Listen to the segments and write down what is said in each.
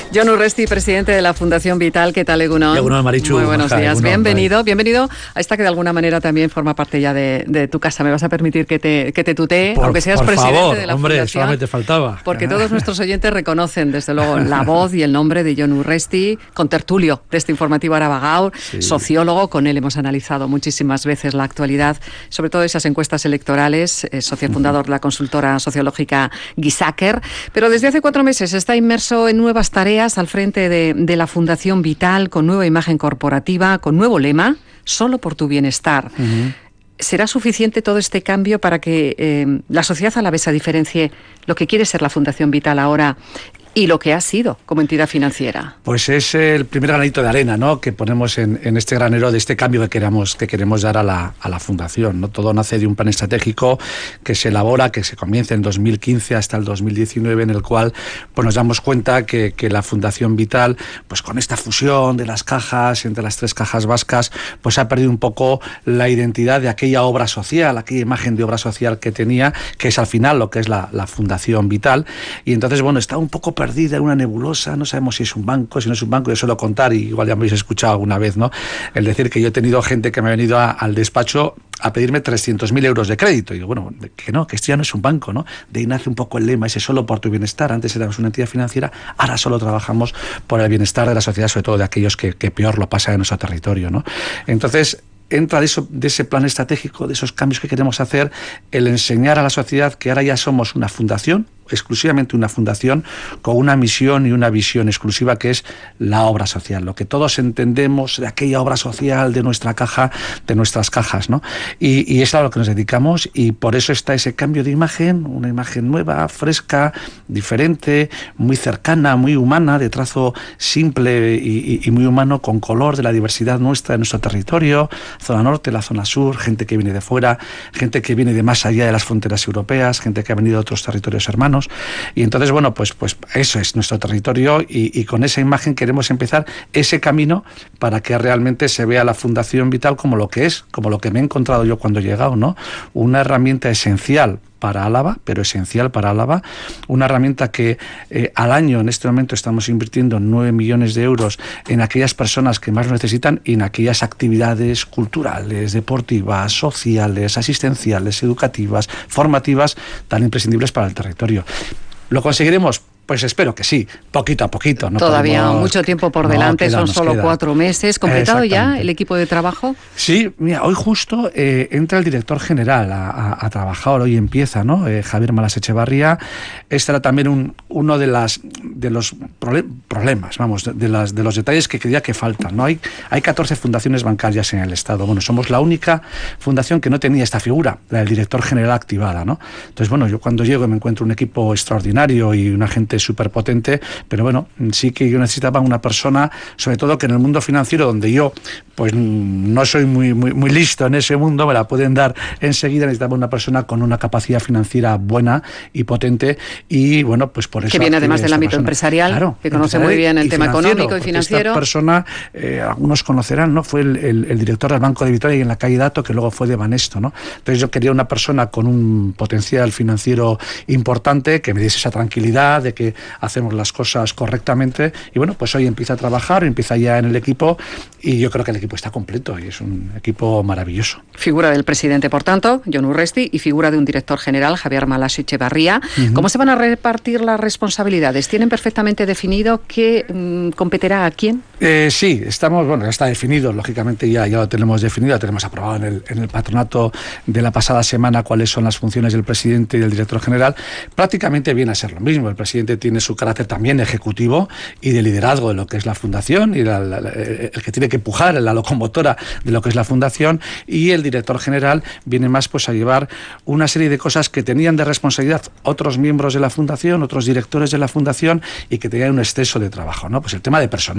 Jon Urresti, presidente de la Fundación Vital. ¿Qué tal, Egunon? Egunon, Marichu. Muy buenos días. Egunon, Bienvenido a esta que de alguna manera también forma parte ya de tu casa. ¿Me vas a permitir que te tutee, aunque seas presidente favor, de la hombre, Fundación? solamente faltaba. Porque todos nuestros oyentes reconocen, desde luego, la voz y el nombre de Jon Urresti, contertulio de este informativo Araba Gaur, Sí. sociólogo. Con él hemos analizado muchísimas veces la actualidad, sobre todo esas encuestas electorales, socio fundador de la consultora sociológica Gizaker. Pero desde hace 4 meses está inmerso en nuevas tareas al frente de la Fundación Vital, con nueva imagen corporativa, con nuevo lema, solo por tu bienestar. ¿Será suficiente todo este cambio para que la sociedad alavesa diferencie lo que quiere ser la Fundación Vital ahora y lo que ha sido como entidad financiera? Pues es el primer granito de arena, ¿no?, que ponemos en este granero de este cambio que queremos dar a la Fundación, ¿no? Todo nace de un plan estratégico que se elabora, que se comienza en 2015 hasta el 2019, en el cual pues nos damos cuenta que la Fundación Vital, pues con esta fusión de las cajas, entre las 3 cajas vascas, pues ha perdido un poco la identidad de aquella obra social, aquella imagen de obra social que tenía, que es al final lo que es la Fundación Vital. Y entonces, bueno, está un poco perdida en una nebulosa, no sabemos si es un banco, si no es un banco. Yo suelo contar, y igual ya me habéis escuchado alguna vez, ¿no?, el decir que yo he tenido gente que me ha venido al despacho a pedirme 300.000 euros de crédito. Y digo, bueno, que no, que esto ya no es un banco, ¿no? De ahí nace un poco el lema ese, solo por tu bienestar. Antes éramos una entidad financiera, ahora solo trabajamos por el bienestar de la sociedad, sobre todo de aquellos que peor lo pasan en nuestro territorio, ¿no? Entonces, entra de ese plan estratégico, de esos cambios que queremos hacer, el enseñar a la sociedad que ahora ya somos una fundación, exclusivamente una fundación, con una misión y una visión exclusiva, que es la obra social, lo que todos entendemos de aquella obra social de nuestra caja, de nuestras cajas, ¿no? Y es a lo que nos dedicamos, y por eso está ese cambio de imagen, una imagen nueva, fresca, diferente, muy cercana, muy humana, de trazo simple y muy humano, con color de la diversidad nuestra, de nuestro territorio, zona norte, la zona sur, gente que viene de fuera, gente que viene de más allá de las fronteras europeas, gente que ha venido de otros territorios hermanos. Y entonces, bueno, pues eso es nuestro territorio, y con esa imagen queremos empezar ese camino para que realmente se vea la Fundación Vital como lo que es, como lo que me he encontrado yo cuando he llegado, ¿no? Una herramienta esencial para Álava, pero esencial para Álava, una herramienta que al año, en este momento, estamos invirtiendo 9 millones de euros en aquellas personas que más lo necesitan y en aquellas actividades culturales, deportivas, sociales, asistenciales, educativas, formativas, tan imprescindibles para el territorio. ¿Lo conseguiremos? Pues espero que sí, poquito a poquito. No Todavía podemos, mucho tiempo por delante, son solo 4 meses. ¿Completado ya el equipo de trabajo? Sí, mira, hoy justo entra el director general a trabajar, hoy empieza, ¿no? Javier Malas Echevarría. Este era también uno de los problemas, vamos, de los detalles que creía que faltan, ¿no? Hay 14 fundaciones bancarias en el Estado. Bueno, somos la única fundación que no tenía esta figura, la del director general activada, ¿no? Entonces, bueno, yo cuando llego me encuentro un equipo extraordinario y una gente súper potente, pero bueno, sí que yo necesitaba una persona, sobre todo que en el mundo financiero, donde yo pues no soy muy listo en ese mundo, me la pueden dar enseguida. Necesitaba una persona con una capacidad financiera buena y potente, y bueno, pues por eso... Que viene además del ámbito empresarial, claro, que conoce muy bien el tema económico y financiero. Esta persona, algunos conocerán, ¿no?, fue el director del Banco de Vitoria y en la calle Dato, que luego fue de Banesto, ¿no? Entonces yo quería una persona con un potencial financiero importante, que me diese esa tranquilidad de que hacemos las cosas correctamente. Y bueno, pues hoy empieza a trabajar, empieza ya en el equipo, y yo creo que el equipo está completo y es un equipo maravilloso. Figura del presidente, por tanto, Jon Urresti, y figura de un director general, Javier Malas Echevarría. ¿Cómo se van a repartir las responsabilidades? ¿Tienen perfectamente definido qué competirá a quién? Sí, ya está definido, lógicamente ya lo tenemos definido, ya tenemos aprobado en el patronato de la pasada semana cuáles son las funciones del presidente y del director general. Prácticamente viene a ser lo mismo. El presidente tiene su carácter también ejecutivo y de liderazgo de lo que es la fundación, y el que tiene que empujar, la locomotora de lo que es la fundación, y el director general viene más pues a llevar una serie de cosas que tenían de responsabilidad otros miembros de la fundación, otros directores de la fundación, y que tenían un exceso de trabajo, ¿no? Pues el tema de personal, pues levanta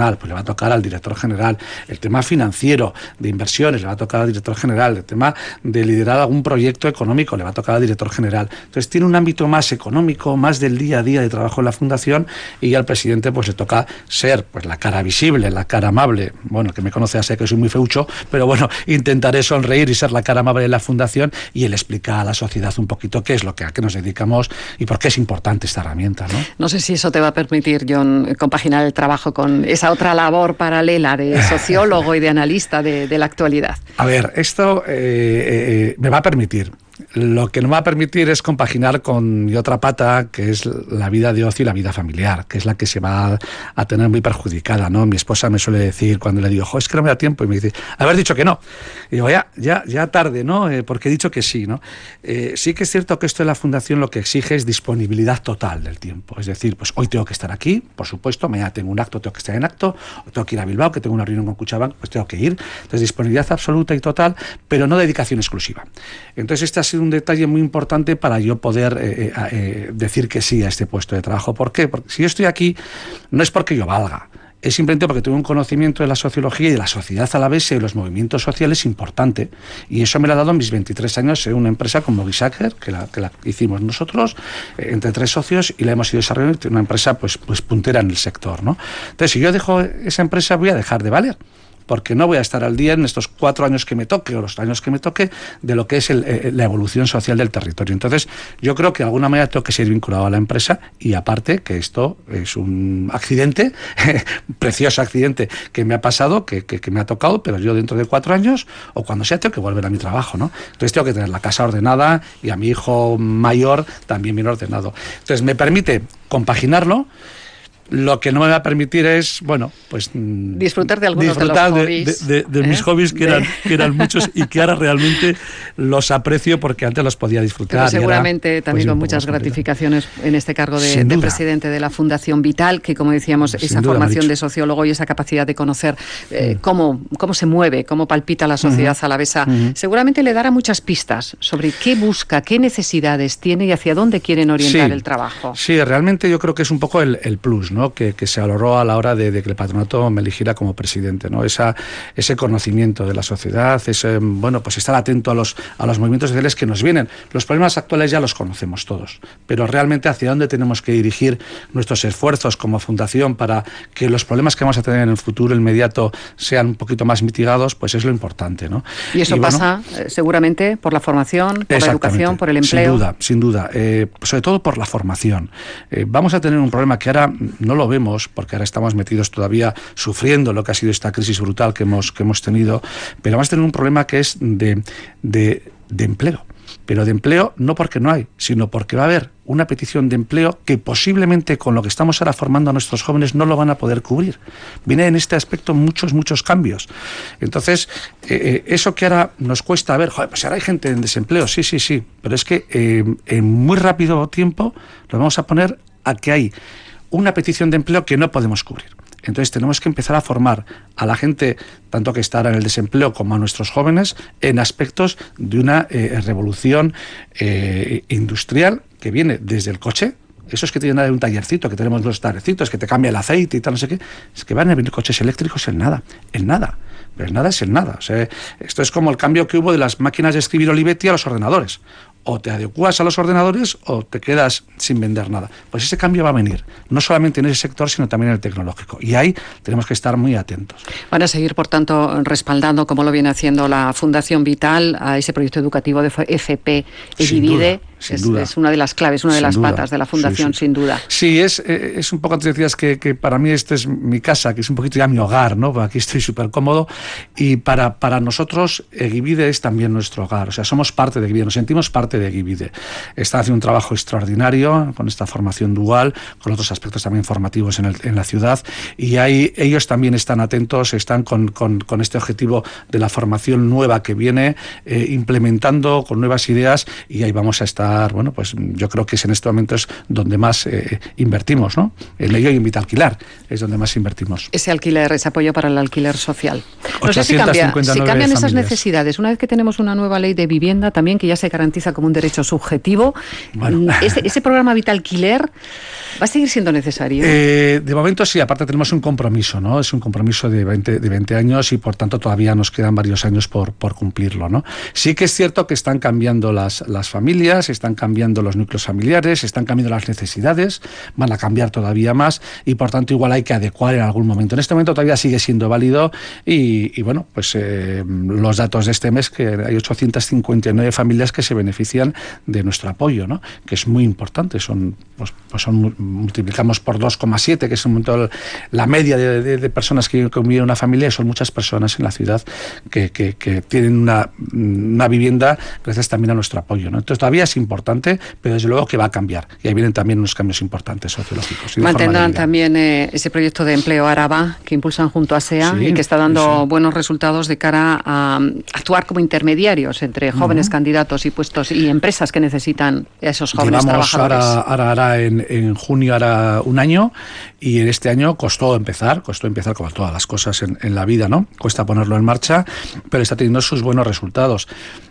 tocar al director general. El tema financiero, de inversiones, le va a tocar al director general. El tema de liderar algún proyecto económico, le va a tocar al director general. Entonces tiene un ámbito más económico, más del día a día de trabajo en la fundación, y al presidente pues le toca ser pues la cara visible, la cara amable. Bueno, que me conoce ya sé que soy muy feucho, pero bueno, intentaré sonreír y ser la cara amable de la fundación, y él explica a la sociedad un poquito qué es lo que a qué nos dedicamos y por qué es importante esta herramienta, ¿no? No sé si eso te va a permitir, Jon, compaginar el trabajo con esa otra labor paralela de sociólogo y de analista de la actualidad. A ver, esto me va a permitir. Lo que no va a permitir es compaginar con mi otra pata, que es la vida de ocio y la vida familiar, que es la que se va a tener muy perjudicada, ¿no? Mi esposa me suele decir cuando le digo, es que no me da tiempo, y me dice, haber dicho que no. Y digo, ya tarde, ¿no? Porque he dicho que sí, ¿no? Sí que es cierto que esto de la fundación lo que exige es disponibilidad total del tiempo. Es decir, pues hoy tengo que estar aquí, por supuesto, mañana tengo un acto, tengo que estar en acto, o tengo que ir a Bilbao, que tengo una reunión con Cuchabank, pues tengo que ir. Entonces, disponibilidad absoluta y total, pero no dedicación exclusiva. Entonces, este ha sido un detalle muy importante para yo poder decir que sí a este puesto de trabajo. ¿Por qué? Porque si yo estoy aquí, no es porque yo valga, es simplemente porque tengo un conocimiento de la sociología y de la sociedad alavesa y de los movimientos sociales importante, y eso me lo ha dado en mis 23 años en una empresa como Gisaker, que la hicimos nosotros, entre 3 socios, y la hemos ido desarrollando, una empresa pues puntera en el sector, ¿no? Entonces, si yo dejo esa empresa, voy a dejar de valer, porque no voy a estar al día en estos 4 años que me toque, o los años que me toque, de lo que es la evolución social del territorio. Entonces, yo creo que de alguna manera tengo que ser vinculado a la empresa, y aparte que esto es un accidente, precioso accidente que me ha pasado, que me ha tocado, pero yo dentro de 4 años, o cuando sea, tengo que volver a mi trabajo, ¿no? Entonces tengo que tener la casa ordenada, y a mi hijo mayor también bien ordenado. Entonces me permite compaginarlo. Lo que no me va a permitir es, bueno, pues disfrutar de algunos de los hobbies. De mis hobbies, que eran muchos, y que ahora realmente los aprecio, porque antes los podía disfrutar. Pero seguramente era, también pues, con muchas gratificaciones en este cargo de presidente de la Fundación Vital, que, como decíamos, esa formación de sociólogo y esa capacidad de conocer cómo se mueve, cómo palpita la sociedad alavesa, seguramente le dará muchas pistas sobre qué busca, qué necesidades tiene y hacia dónde quieren orientar el trabajo. Sí, realmente yo creo que es un poco el plus, ¿no? Que se valoró a la hora de que el patronato me eligiera como presidente, ¿no? Ese conocimiento de la sociedad, pues estar atento a los movimientos sociales que nos vienen. Los problemas actuales ya los conocemos todos, pero realmente hacia dónde tenemos que dirigir nuestros esfuerzos como fundación para que los problemas que vamos a tener en el futuro inmediato sean un poquito más mitigados, pues es lo importante, ¿no? Y eso pasa seguramente por la formación, por la educación, por el empleo. Sin duda, sobre todo por la formación. Vamos a tener un problema que ahora no lo vemos, porque ahora estamos metidos todavía sufriendo lo que ha sido esta crisis brutal que hemos tenido, pero vamos a tener un problema que es de empleo. Pero de empleo no porque no hay, sino porque va a haber una petición de empleo que posiblemente con lo que estamos ahora formando a nuestros jóvenes no lo van a poder cubrir. Viene en este aspecto muchos cambios. Entonces, eso que ahora nos cuesta ver, pues ahora hay gente en desempleo, sí, pero es que en muy rápido tiempo lo vamos a poner a que hay una petición de empleo que no podemos cubrir. Entonces tenemos que empezar a formar a la gente, tanto que está en el desempleo como a nuestros jóvenes, en aspectos de una revolución industrial que viene desde el coche. Esos que tienen un tallercito, que tenemos los tallercitos, que te cambia el aceite y tal, no sé qué, es que van a venir coches eléctricos en nada. Pero el nada es el nada. O sea, esto es como el cambio que hubo de las máquinas de escribir Olivetti a los ordenadores. O te adecuas a los ordenadores o te quedas sin vender nada. Pues ese cambio va a venir, no solamente en ese sector, sino también en el tecnológico. Y ahí tenemos que estar muy atentos. Van a seguir, por tanto, respaldando, como lo viene haciendo la Fundación Vital, a ese proyecto educativo de FP Egivide. Sin duda. Es una de las claves, una de las patas de la Fundación, sin duda. Sí, es un poco, antes decías que para mí esta es mi casa, que es un poquito ya mi hogar, ¿no? Aquí estoy súper cómodo, y para nosotros Egivide es también nuestro hogar. O sea, somos parte de Egivide, nos sentimos parte de Egivide. Están haciendo un trabajo extraordinario con esta formación dual, con otros aspectos también formativos en la ciudad, y ahí ellos también están atentos, están con este objetivo de la formación nueva que viene, implementando con nuevas ideas, y ahí vamos a estar intentar, bueno, pues yo creo que es en este momento es donde más invertimos, ¿no? En ello y en Vitalquilar es donde más invertimos. Ese alquiler, ese apoyo para el alquiler social. No sé si cambian esas necesidades. Una vez que tenemos una nueva ley de vivienda también que ya se garantiza como un derecho subjetivo, bueno. ¿Ese programa Vitalquiler va a seguir siendo necesario? De momento sí, aparte tenemos un compromiso, ¿no? Es un compromiso de 20 años y por tanto todavía nos quedan varios años por cumplirlo, ¿no? Sí que es cierto que están cambiando las familias, están cambiando los núcleos familiares, están cambiando las necesidades, van a cambiar todavía más y por tanto igual hay que adecuar en algún momento. En este momento todavía sigue siendo válido y bueno, pues los datos de este mes, que hay 859 familias que se benefician de nuestro apoyo, ¿no? Que es muy importante, multiplicamos por 2,7, que es un momento la media de personas que conviven en una familia, y son muchas personas en la ciudad que tienen una vivienda gracias también a nuestro apoyo, ¿no? Entonces todavía es importante, pero desde luego que va a cambiar y ahí vienen también unos cambios importantes sociológicos. Mantendrán también ese proyecto de empleo Araba que impulsan junto a SEA y que está dando buenos resultados de cara a actuar como intermediarios entre jóvenes candidatos y puestos y empresas que necesitan a esos jóvenes trabajadores. Ahora en junio hará un año y en este año costó empezar como todas las cosas en la vida, ¿no? Cuesta ponerlo en marcha, pero está teniendo sus buenos resultados.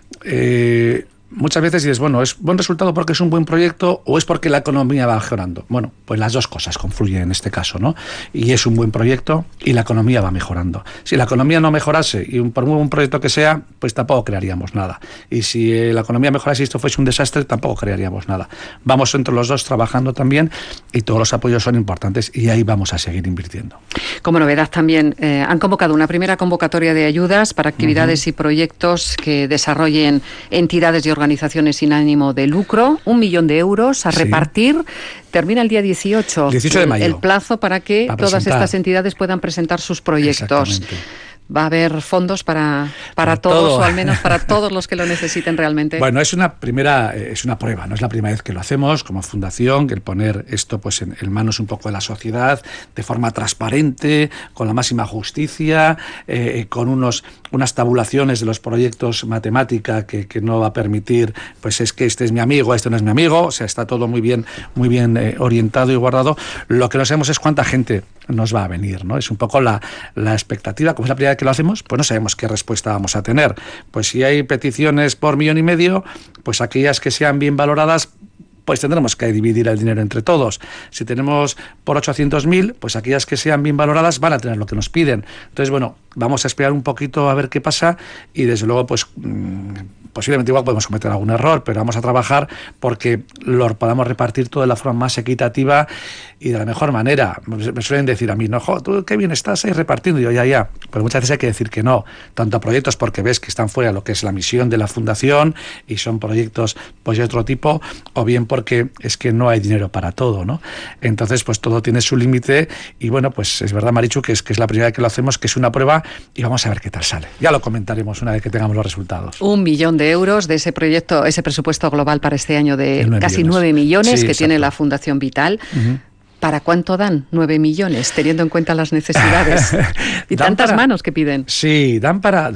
Muchas veces dices, bueno, ¿es buen resultado porque es un buen proyecto o es porque la economía va mejorando? Bueno, pues las dos cosas confluyen en este caso, ¿no? Y es un buen proyecto y la economía va mejorando. Si la economía no mejorase, y por muy buen proyecto que sea, pues tampoco crearíamos nada. Y si la economía mejorase y esto fuese un desastre, tampoco crearíamos nada. Vamos entre los dos trabajando también y todos los apoyos son importantes y ahí vamos a seguir invirtiendo. Como novedad también, han convocado una primera convocatoria de ayudas para actividades y proyectos que desarrollen entidades y organizaciones sin ánimo de lucro, 1 millón de euros a repartir. Termina el día 18 de mayo. El plazo para que todas estas entidades puedan presentar sus proyectos. ¿Va a haber fondos para todos o al menos para todos los que lo necesiten realmente? Bueno, es una prueba, no es la primera vez que lo hacemos como fundación, que el poner esto pues en manos un poco de la sociedad, de forma transparente, con la máxima justicia, con unas tabulaciones de los proyectos matemática que no va a permitir, pues es que este es mi amigo, este no es mi amigo, o sea, está todo muy bien orientado y guardado. Lo que no sabemos es cuánta gente nos va a venir, ¿no? Es un poco la expectativa, como es la primera vez que lo hacemos, pues no sabemos qué respuesta vamos a tener. Pues si hay peticiones por 1,5 millones, pues aquellas que sean bien valoradas, pues tendremos que dividir el dinero entre todos. Si tenemos por 800.000, pues aquellas que sean bien valoradas van a tener lo que nos piden. Entonces, bueno, vamos a esperar un poquito a ver qué pasa y desde luego, pues posiblemente igual podemos cometer algún error, pero vamos a trabajar porque lo podamos repartir todo de la forma más equitativa y de la mejor manera. Me suelen decir a mí, no, tú qué bien estás ahí repartiendo. Y yo, ya. Pero muchas veces hay que decir que no, tanto a proyectos porque ves que están fuera de lo que es la misión de la fundación y son proyectos pues de otro tipo, o bien porque es que no hay dinero para todo, ¿no? Entonces, pues todo tiene su límite y bueno, pues es verdad, Marichu, que es la primera vez que lo hacemos, que es una prueba y vamos a ver qué tal sale. Ya lo comentaremos una vez que tengamos los resultados. 1 millón de euros de ese proyecto, ese presupuesto global para este año de casi 9 millones que tiene la Fundación Vital. ¿Para cuánto dan 9 millones, teniendo en cuenta las necesidades y tantas manos que piden? Sí, dan para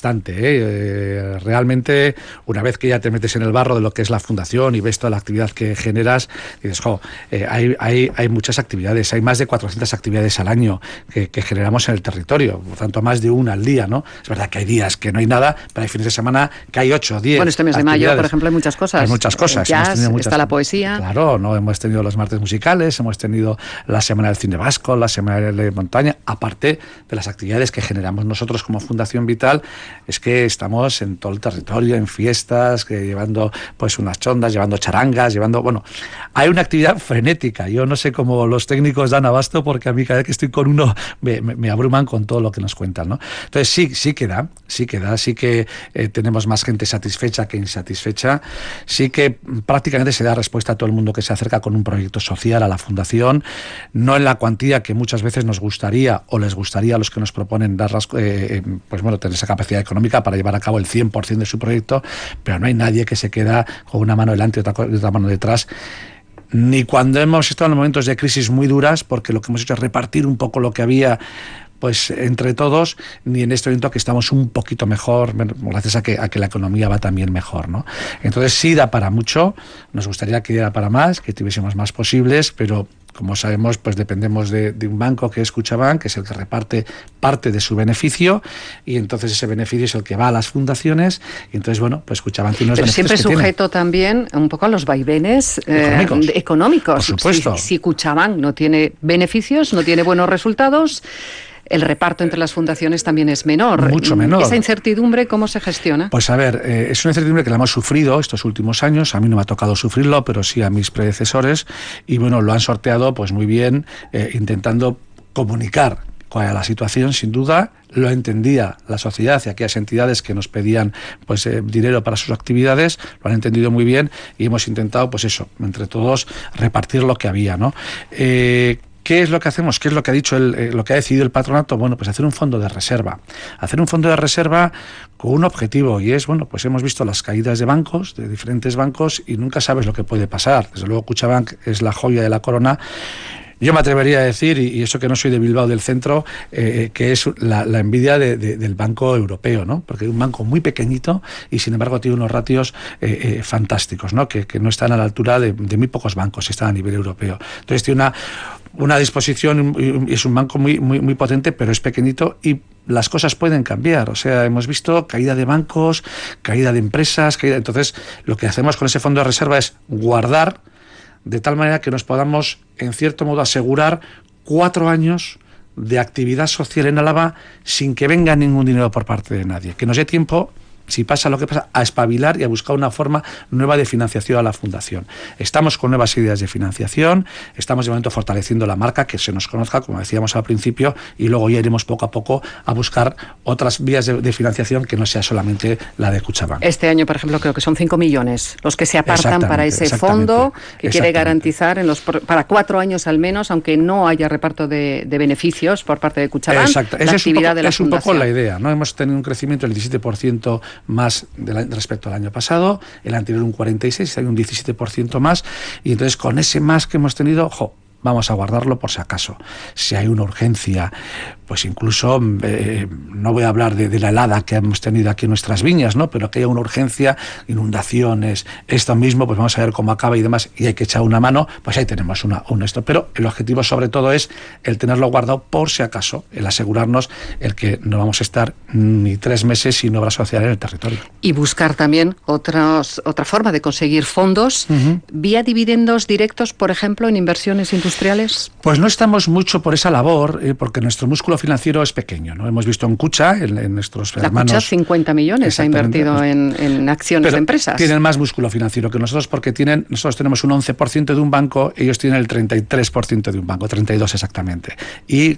bastante. Realmente, una vez que ya te metes en el barro de lo que es la fundación y ves toda la actividad que generas, dices, hay muchas actividades, hay más de 400 actividades al año que generamos en el territorio, por tanto, más de una al día, ¿no? Es verdad que hay días que no hay nada, pero hay fines de semana que hay 8 o 10. Bueno, este mes de mayo, por ejemplo, hay muchas cosas. Hay muchas cosas. Jazz, está la poesía. Claro, ¿no? Hemos tenido los martes musicales, hemos tenido la Semana del Cine Vasco, la Semana de Montaña, aparte de las actividades que generamos nosotros como Fundación Vital, es que estamos en todo el territorio, en fiestas, llevando pues unas chondas, llevando charangas, hay una actividad frenética. Yo no sé cómo los técnicos dan abasto, porque a mí cada vez que estoy con uno me abruman con todo lo que nos cuentan, ¿no? Entonces sí que tenemos más gente satisfecha que insatisfecha, sí que prácticamente se da respuesta a todo el mundo que se acerca con un proyecto social a la Fundación, no en la cuantía que muchas veces nos gustaría o les gustaría a los que nos proponen tener esa capacidad económica para llevar a cabo el 100% de su proyecto, pero no hay nadie que se queda con una mano delante y otra mano detrás, ni cuando hemos estado en momentos de crisis muy duras, porque lo que hemos hecho es repartir un poco lo que había pues entre todos, ni en este momento que estamos un poquito mejor, gracias a que la economía va también mejor, ¿no? Entonces sí da para mucho, nos gustaría que diera para más, que tuviésemos más posibles, pero como sabemos, pues dependemos de un banco que es Kutxabank, que es el que reparte parte de su beneficio, y entonces ese beneficio es el que va a las fundaciones, y entonces, bueno, pues Kutxabank tiene unos beneficios siempre sujeto también un poco a los vaivenes económicos. Por supuesto. Si Kutxabank no tiene beneficios, no tiene buenos resultados, el reparto entre las fundaciones también es menor. Mucho menor. ¿Esa incertidumbre cómo se gestiona? Pues a ver, es una incertidumbre que la hemos sufrido estos últimos años. A mí no me ha tocado sufrirlo, pero sí a mis predecesores. Y bueno, lo han sorteado pues muy bien, intentando comunicar cuál era la situación, sin duda. Lo entendía la sociedad y aquellas entidades que nos pedían pues dinero para sus actividades, lo han entendido muy bien y hemos intentado, pues eso, entre todos repartir lo que había, ¿no? ¿Qué es lo que hacemos? ¿Qué es lo que ha dicho lo que ha decidido el patronato? Bueno, pues hacer un fondo de reserva. Hacer un fondo de reserva con un objetivo, y es, bueno, pues hemos visto las caídas de bancos, de diferentes bancos, y nunca sabes lo que puede pasar. Desde luego Kutxabank es la joya de la corona. Yo me atrevería a decir, y eso que no soy de Bilbao del centro, que es la envidia del banco europeo, ¿no? Porque es un banco muy pequeñito y sin embargo tiene unos ratios fantásticos, ¿no? Que no están a la altura de muy pocos bancos, están a nivel europeo. Entonces tiene una disposición, y es un banco muy potente, pero es pequeñito y las cosas pueden cambiar. O sea, hemos visto caída de bancos, caída de empresas, entonces lo que hacemos con ese fondo de reserva es guardar de tal manera que nos podamos, en cierto modo, asegurar 4 años de actividad social en Álava sin que venga ningún dinero por parte de nadie. Que nos dé tiempo, si pasa lo que pasa, a espabilar y a buscar una forma nueva de financiación a la Fundación. Estamos con nuevas ideas de financiación, estamos de momento fortaleciendo la marca, que se nos conozca, como decíamos al principio, y luego ya iremos poco a poco a buscar otras vías de financiación que no sea solamente la de Kutxabank. Este año, por ejemplo, creo que son 5 millones los que se apartan para ese fondo que quiere garantizar para 4 años al menos, aunque no haya reparto de beneficios por parte de Kutxabank, la actividad de la Fundación. Es un poco la idea, ¿no? Hemos tenido un crecimiento del 17% más respecto al año pasado, el anterior un 46%, hay un 17% más, y entonces con ese más que hemos tenido, vamos a guardarlo por si acaso. Si hay una urgencia, pues incluso, no voy a hablar de la helada que hemos tenido aquí en nuestras viñas, ¿no? Pero que haya una urgencia, inundaciones, esto mismo, pues vamos a ver cómo acaba y demás, y hay que echar una mano, pues ahí tenemos esto. Pero el objetivo sobre todo es el tenerlo guardado por si acaso, el asegurarnos el que no vamos a estar ni 3 meses sin obra social en el territorio. Y buscar también otra forma de conseguir fondos, vía dividendos directos, por ejemplo, en inversiones industriales. Pues no estamos mucho por esa labor, porque nuestro músculo financiero es pequeño, ¿no? Hemos visto en Kutxa, en nuestros hermanos... La Kutxa 50 millones ha invertido en acciones de empresas. Tienen más músculo financiero que nosotros porque nosotros tenemos un 11% de un banco, ellos tienen el 33% de un banco, 32 exactamente. Y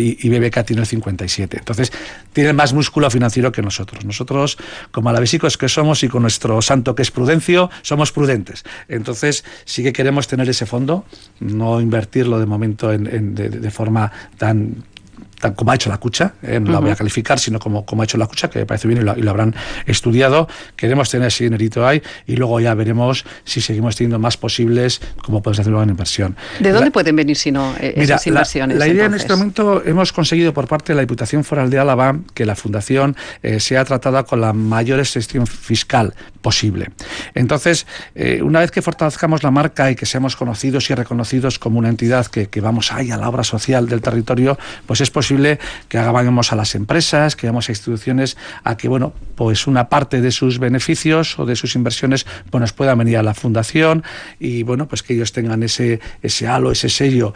BBK tiene el 57%. Entonces, tienen más músculo financiero que nosotros. Nosotros, como alavesicos que somos y con nuestro santo que es Prudencio, somos prudentes. Entonces, sí que queremos tener ese fondo, no invertirlo de momento de forma tan como ha hecho la Kutxa, no la voy a calificar, sino como ha hecho la Kutxa, que me parece bien y lo habrán estudiado. Queremos tener ese dinerito ahí y luego ya veremos si seguimos teniendo más posibles, cómo podemos hacerlo en inversión. ¿De dónde pueden venir si no esas inversiones? La idea entonces, en este momento hemos conseguido por parte de la Diputación Foral de Álava que la Fundación sea tratada con la mayor exención fiscal posible. Entonces, una vez que fortalezcamos la marca y que seamos conocidos y reconocidos como una entidad que vamos ahí a la obra social del territorio, pues es posible que hagamos a las empresas, que hagamos a instituciones a que, bueno, pues una parte de sus beneficios o de sus inversiones pues nos puedan venir a la Fundación y, bueno, pues que ellos tengan ese halo, ese sello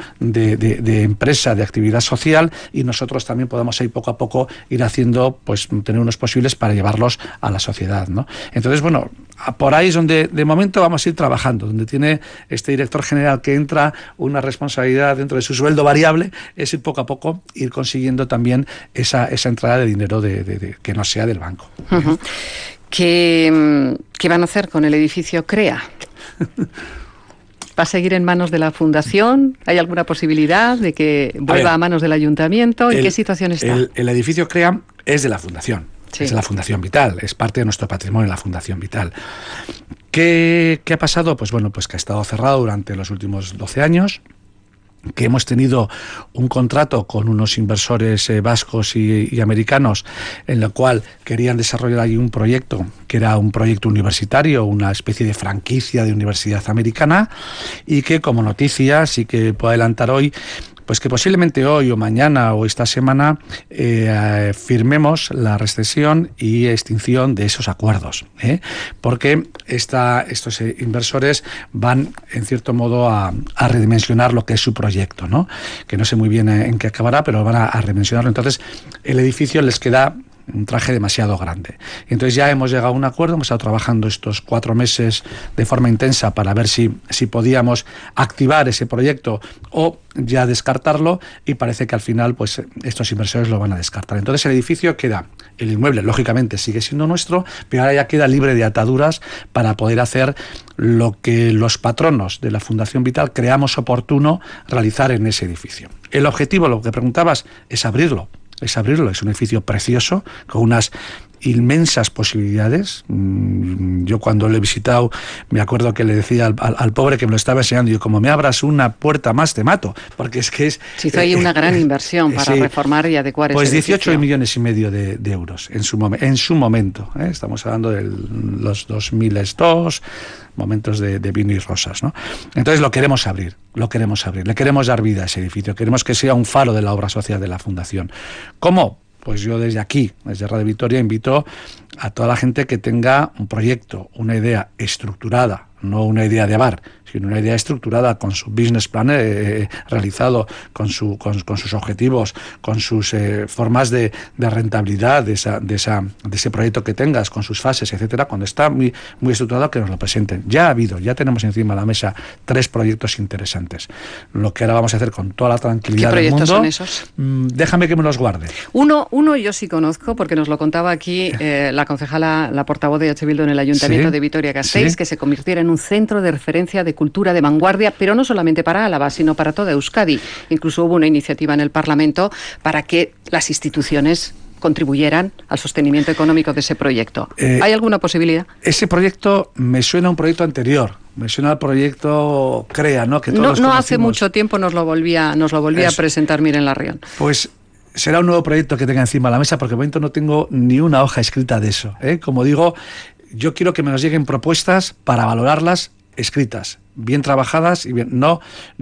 de empresa, de actividad social, y nosotros también podamos ahí poco a poco ir haciendo, pues tener unos posibles para llevarlos a la sociedad, ¿no? Entonces, bueno, por ahí es donde de momento vamos a ir trabajando, donde tiene este director general que entra una responsabilidad dentro de su sueldo variable, es ir poco a poco, ir consiguiendo también esa entrada de dinero que no sea del banco. ¿Qué van a hacer con el edificio CREA? ¿Va a seguir en manos de la Fundación? ¿Hay alguna posibilidad de que vuelva a manos del Ayuntamiento? ¿En qué situación está? El edificio CREA es de la Fundación. Sí. Es de la Fundación Vital, es parte de nuestro patrimonio, la Fundación Vital. ¿Qué ha pasado? Pues bueno, pues que ha estado cerrado durante los últimos 12 años. que hemos tenido un contrato con unos inversores vascos y americanos, en el cual querían desarrollar ahí un proyecto que era un proyecto universitario, una especie de franquicia de universidad americana, y que como noticia sí que puedo adelantar hoy, pues que posiblemente hoy o mañana o esta semana firmemos la rescisión y extinción de esos acuerdos, porque estos inversores van en cierto modo a redimensionar lo que es su proyecto, ¿no? Que no sé muy bien en qué acabará, pero van a redimensionarlo. Entonces el edificio les queda un traje demasiado grande. Entonces ya hemos llegado a un acuerdo, hemos estado trabajando estos 4 meses de forma intensa para ver si podíamos activar ese proyecto o ya descartarlo, y parece que al final pues estos inversores lo van a descartar. Entonces el edificio queda, el inmueble lógicamente sigue siendo nuestro, pero ahora ya queda libre de ataduras para poder hacer lo que los patronos de la Fundación Vital creamos oportuno realizar en ese edificio. El objetivo, lo que preguntabas, es abrirlo. Es un edificio precioso, con unas inmensas posibilidades. Yo cuando lo he visitado me acuerdo que le decía al pobre que me lo estaba enseñando, yo, como me abras una puerta más te mato, porque es que es... Se hizo ahí una gran inversión para reformar y adecuar ese edificio. Pues 18,5 millones de euros en su momento. Estamos hablando de los 2002, momentos de vino y rosas, ¿no? Entonces lo queremos abrir, le queremos dar vida a ese edificio, queremos que sea un faro de la obra social de la Fundación. ¿Cómo? Pues yo desde aquí, desde Radio Vitoria, invito a toda la gente que tenga un proyecto, una idea estructurada, no una idea de bar, sino una idea estructurada con su business plan realizado, con sus objetivos, con sus formas de rentabilidad de ese proyecto que tengas, con sus fases, etcétera. Cuando está muy estructurado, que nos lo presenten. Ya tenemos encima de la mesa 3 proyectos interesantes. Lo que ahora vamos a hacer con toda la tranquilidad del mundo. ¿Qué proyectos son esos? Déjame que me los guarde. Uno yo sí conozco, porque nos lo contaba aquí la concejala, la portavoz de H. Bildu en el Ayuntamiento de Vitoria-Gasteiz, que se convirtiera en un centro de referencia de cultura de vanguardia, pero no solamente para Álava, sino para toda Euskadi. Incluso hubo una iniciativa en el Parlamento para que las instituciones contribuyeran al sostenimiento económico de ese proyecto. ¿Hay alguna posibilidad? Ese proyecto me suena a un proyecto anterior. Me suena al proyecto CREA, ¿no? Que todos no hace mucho tiempo nos lo volvía a presentar Miren Larrión. Pues será un nuevo proyecto que tenga encima de la mesa, porque de momento no tengo ni una hoja escrita de eso. Como digo, yo quiero que me nos lleguen propuestas para valorarlas escritas, bien trabajadas y bien, no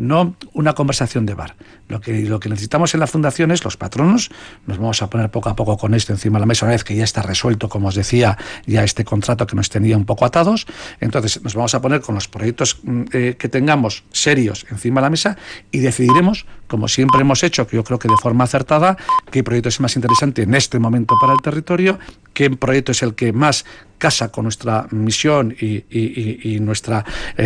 una conversación de bar. Lo que necesitamos en la Fundación es los patronos. Nos vamos a poner poco a poco con esto encima de la mesa, una vez que ya está resuelto, como os decía, ya este contrato que nos tenía un poco atados. Entonces nos vamos a poner con los proyectos que tengamos serios encima de la mesa y decidiremos, como siempre hemos hecho, que yo creo que de forma acertada, qué proyecto es más interesante en este momento para el territorio, qué proyecto es el que más casa con nuestra misión y nuestra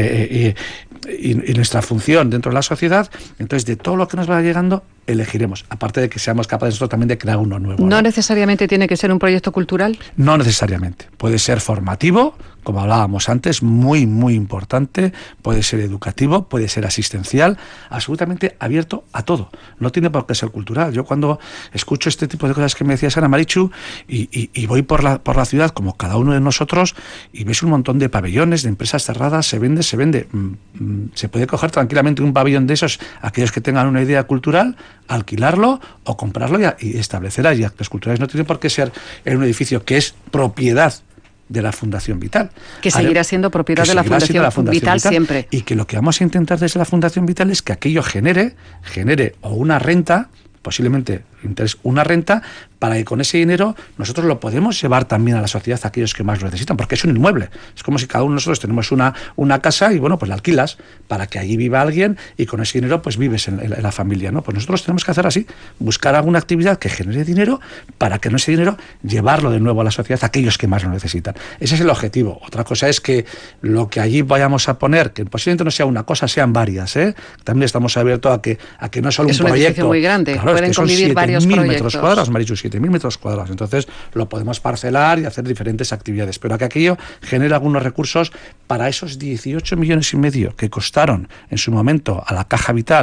función dentro de la sociedad. Entonces, de todo lo que nos va llegando, elegiremos, aparte de que seamos capaces nosotros también de crear uno nuevo. ¿No necesariamente tiene que ser un proyecto cultural? No necesariamente. Puede ser formativo, como hablábamos antes, muy, muy importante. Puede ser educativo, puede ser asistencial, absolutamente abierto a todo. No tiene por qué ser cultural. Yo cuando escucho este tipo de cosas que me decía Ana Marichu y voy por la ciudad, como cada uno de nosotros, y ves un montón de pabellones, de empresas cerradas, se vende. Se puede coger tranquilamente un pabellón de esos, aquellos que tengan una idea cultural, alquilarlo o comprarlo y establecer allí actos culturales. No tiene por qué ser en un edificio que es propiedad de la Fundación Vital. Que seguirá siendo propiedad de la Fundación Vital siempre. Y que lo que vamos a intentar desde la Fundación Vital es que aquello genere o una renta, posiblemente una renta, para que con ese dinero nosotros lo podemos llevar también a la sociedad, a aquellos que más lo necesitan, porque es un inmueble. Es como si cada uno de nosotros tenemos una casa y bueno, pues la alquilas para que allí viva alguien y con ese dinero pues vives en la familia, ¿no? Pues nosotros tenemos que hacer así, buscar alguna actividad que genere dinero para que con ese dinero llevarlo de nuevo a la sociedad a aquellos que más lo necesitan. Ese es el objetivo. Otra cosa es que lo que allí vayamos a poner, que posiblemente no sea una cosa, sean varias, También estamos abiertos a que no solo un proyecto. Es un edificio muy grande, claro, pueden convivir varios proyectos. 7.000 metros cuadrados, Marichu, 7.000 metros cuadrados. Entonces lo podemos parcelar y hacer diferentes actividades, pero que aquello genere algunos recursos para esos 18,5 millones que costaron en su momento a la Caja Vital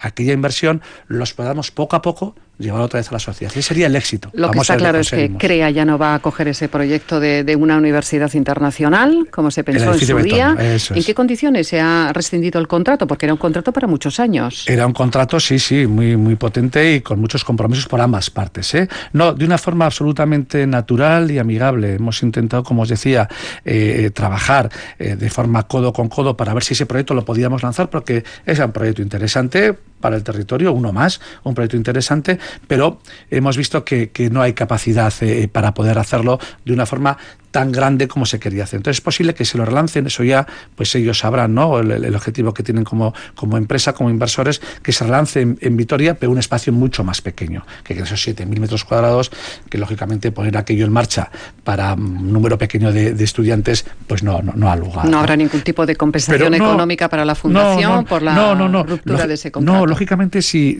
aquella inversión, los podamos poco a poco llevar otra vez a la sociedad. Ese sería el éxito. Lo que está claro es que CREA ya no va a coger ese proyecto de una universidad internacional, como se pensó en su día. ¿En qué condiciones se ha rescindido el contrato? Porque era un contrato para muchos años. Era un contrato, sí, muy, muy potente y con muchos compromisos por ambas partes, ¿eh? No, de una forma absolutamente natural y amigable. Hemos intentado, como os decía, trabajar de forma codo con codo para ver si ese proyecto lo podíamos lanzar, porque es un proyecto interesante para el territorio, uno más, un proyecto interesante, pero hemos visto que no hay capacidad para poder hacerlo de una forma tan grande como se quería hacer. Entonces es posible que se lo relancen, eso ya pues ellos sabrán, ¿no? El objetivo que tienen como empresa, como inversores, que se relance en Vitoria, pero un espacio mucho más pequeño, que esos 7.000 metros cuadrados, que lógicamente poner aquello en marcha para un número pequeño de estudiantes, pues no ha lugar. No habrá ningún tipo de compensación económica para la fundación por la ruptura de ese contrato. No, lógicamente si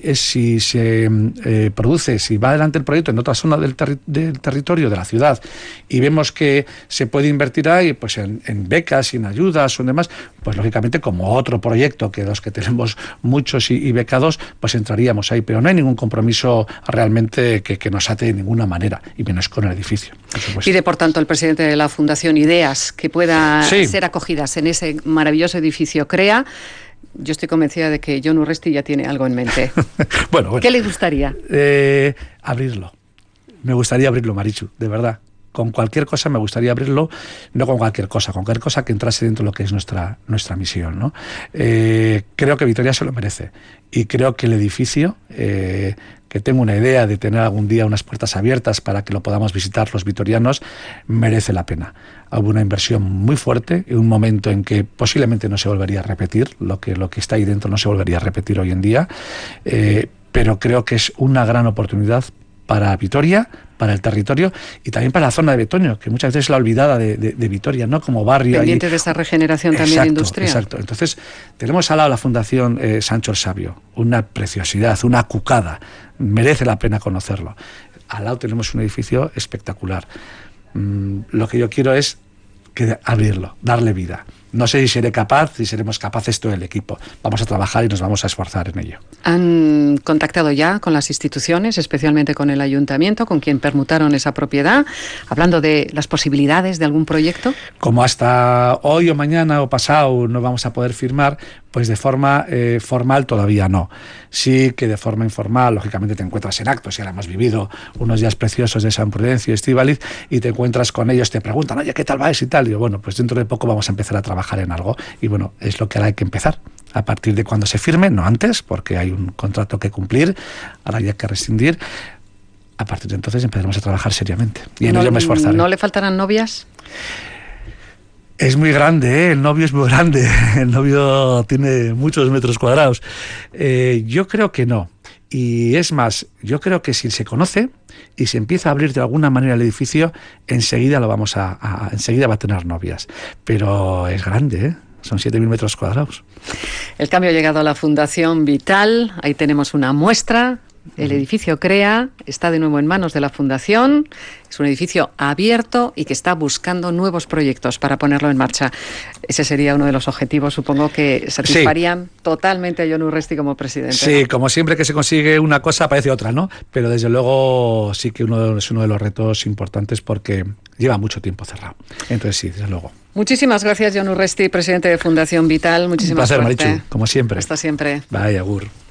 se produce, si va adelante el proyecto en otra zona del territorio de la ciudad y vemos que se puede invertir ahí pues en becas, en ayudas o en demás, pues lógicamente como otro proyecto que los que tenemos muchos y becados, pues entraríamos ahí, pero no hay ningún compromiso realmente que nos ate de ninguna manera, y menos con el edificio, por supuesto. Pide por tanto el presidente de la Fundación ideas que puedan ser acogidas en ese maravilloso edificio CREA. Yo estoy convencida de que Jon Urresti ya tiene algo en mente. Bueno. ¿Qué le gustaría? Abrirlo. Me gustaría abrirlo, Marichu, de verdad. Con cualquier cosa me gustaría abrirlo, no con cualquier cosa que entrase dentro de lo que es nuestra misión, ¿no? Creo que Vitoria se lo merece, y creo que el edificio, que tengo una idea de tener algún día unas puertas abiertas para que lo podamos visitar los vitorianos, merece la pena. Hubo una inversión muy fuerte, en un momento en que posiblemente no se volvería a repetir, lo que está ahí dentro no se volvería a repetir hoy en día, pero creo que es una gran oportunidad para Vitoria, para el territorio y también para la zona de Betoño, que muchas veces es la olvidada de Vitoria, ¿no? Como barrio. Pendiente de esa regeneración también industrial. Exacto. Entonces, tenemos al lado la Fundación Sancho el Sabio, una preciosidad, una cucada. Merece la pena conocerlo. Al lado tenemos un edificio espectacular. Lo que yo quiero es abrirlo, darle vida. No sé si seremos capaces todo el equipo. Vamos a trabajar y nos vamos a esforzar en ello. ¿Han contactado ya con las instituciones, especialmente con el ayuntamiento, con quien permutaron esa propiedad, hablando de las posibilidades de algún proyecto? Como hasta hoy o mañana o pasado no vamos a poder firmar, pues de forma formal todavía no. Sí que de forma informal, lógicamente te encuentras en actos, y ahora hemos vivido unos días preciosos de San Prudencio y Estíbaliz, y te encuentras con ellos, te preguntan, oye, ¿qué tal vais y tal? Y yo, bueno, pues dentro de poco vamos a empezar a trabajar en algo, y bueno, es lo que ahora hay que empezar. A partir de cuando se firme, no antes, porque hay un contrato que cumplir, ahora hay que rescindir. A partir de entonces empezaremos a trabajar seriamente. Y en ello me esforzaré. ¿No le faltarán novias? Es muy grande, el novio es muy grande. El novio tiene muchos metros cuadrados. Yo creo que no. Y es más, yo creo que si se conoce y se empieza a abrir de alguna manera el edificio, enseguida enseguida va a tener novias. Pero es grande, ¿eh? Son 7.000 metros cuadrados. El cambio ha llegado a la Fundación Vital. Ahí tenemos una muestra. El edificio CREA está de nuevo en manos de la Fundación. Es un edificio abierto y que está buscando nuevos proyectos para ponerlo en marcha. Ese sería uno de los objetivos, supongo, que satisfarían totalmente a Jon Urresti como presidente. Sí, ¿no? Como siempre que se consigue una cosa, aparece otra, ¿no? Pero desde luego sí que es uno de los retos importantes, porque lleva mucho tiempo cerrado. Entonces sí, desde luego. Muchísimas gracias, Jon Urresti, presidente de Fundación Vital. Muchísimas gracias. Un placer, Marichu, como siempre. Hasta siempre. Bye, agur.